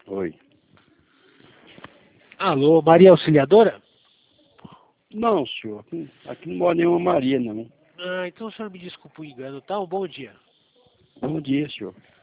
Oi. Alô, Maria Auxiliadora? Não, senhor. Aqui não mora nenhuma Maria, não. Ah, então o senhor me desculpa o engano, tá? Um bom dia. Bom dia, senhor.